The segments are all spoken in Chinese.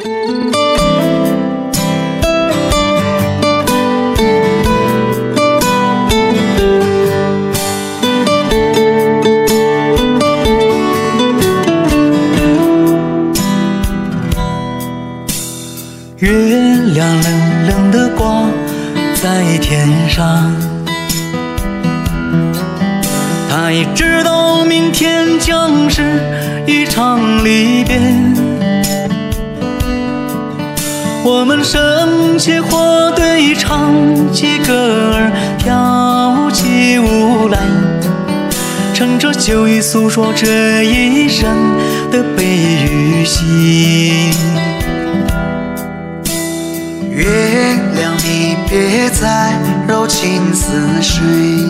月亮冷冷地挂在天上，他已知道明天将是一场离别。我们升起火堆，唱起歌儿，跳起舞来，乘着酒意诉说这一生的悲与喜。 月亮，你别再柔情似水，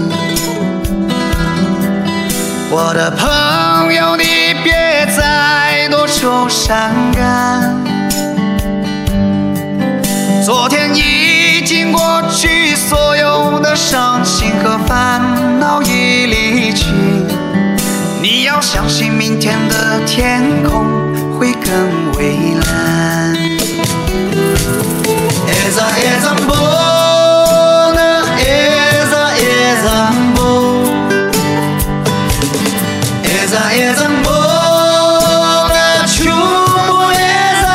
我的朋友，你别再多愁善感。昨天已经过去，所有的伤心和烦恼已离去。你要相信明天的天空会更蔚蓝。Esa bona, esa bona, esa bona, chupo esa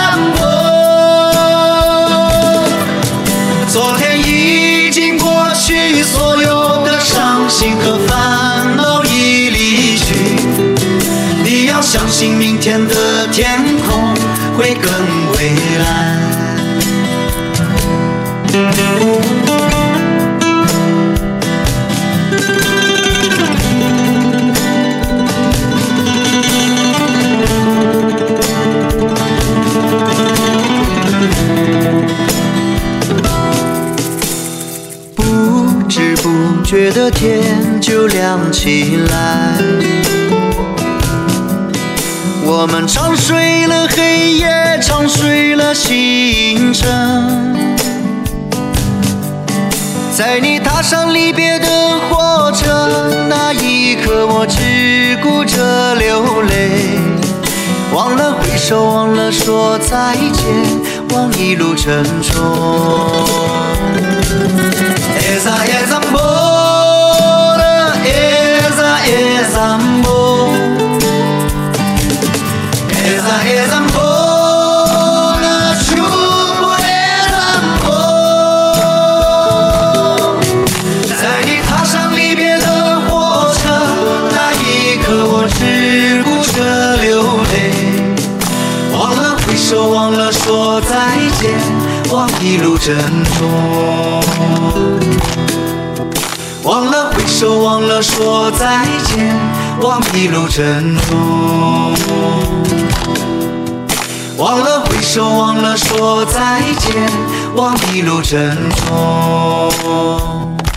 bona。昨天已经过去，所有的伤心和烦恼已离去。你要相信明天的天空会更蔚蓝。不知不觉的天就亮起来，我们长睡了黑夜，长睡了星辰。在你踏上离别的火车，那一刻我只顾着流泪，忘了挥手，忘了说再见，忘一路珍重。Esa esa bona, esa esa bona, esa esa bona, chupo esa bona。在你踏上离别的火车，那一刻我只顾着流泪，忘了挥手，忘了说再见，忘一路珍重。忘了挥手，忘了说再见，忘一路珍重。忘了挥手，忘了说再见，忘一路珍重。